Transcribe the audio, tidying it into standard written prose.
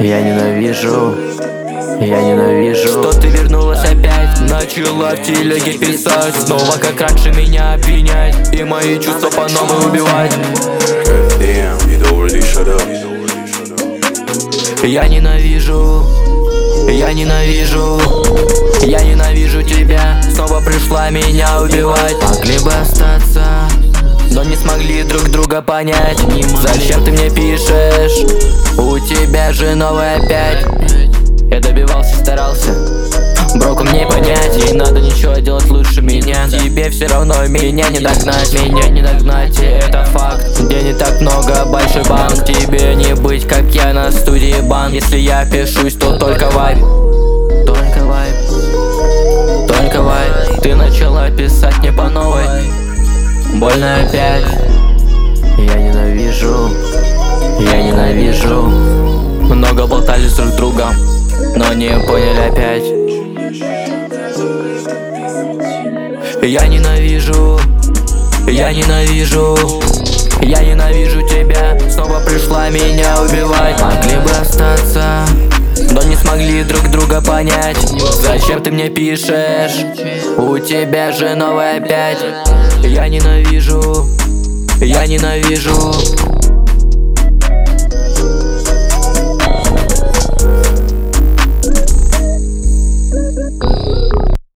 Я ненавижу, я ненавижу, что ты вернулась опять. Начала в телеге писать, снова как раньше меня обвинять и мои чувства по новой убивать. Я ненавижу, я ненавижу, я ненавижу тебя. Снова пришла меня убивать. Могли бы остаться, но не смогли друг друга понять. Зачем ты мне пишешь? У тебя же новый опять. Я добивался, старался броку мне понять. Не надо ничего делать лучше меня. Тебе все равно меня не догнать. Меня не догнать, и это факт. Где не так много, большой банк. Тебе не быть, как я на студии бан. Если я пишусь, то только вайб. Только вайб, только вайб. Ты начала писать мне по новой. Больно опять. я ненавижу, я ненавижу. Много болтали с друг другом, но не поняли опять. Я ненавижу, я ненавижу, я ненавижу тебя. Снова пришла меня убивать. Могли бы остаться, но не смогли друг друга понять. Зачем ты мне пишешь? У тебя же новый опять. Я ненавижу, я ненавижу,